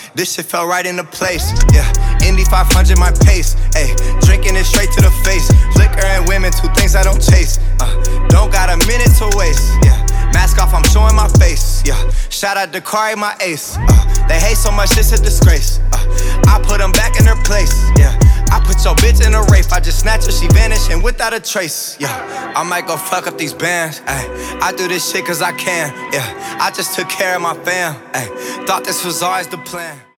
This shit fell right into place, yeah. Indy 500 my pace, ayy. Drinking it straight to the face. Liquor and women, two things I don't chase. Don't got a minute to waste, yeah. Mask off, I'm showing my face, yeah. Shout out to Kari, my ace. They hate so much, it's a disgrace. I put them back in their place, yeah. I put your bitch in a rape, I just snatch her, she vanishing without a trace, yeah. I might go fuck up these bands, ayy. I do this shit cause I can, yeah. I just took care of my fam, ayy. Thought this was always the plan.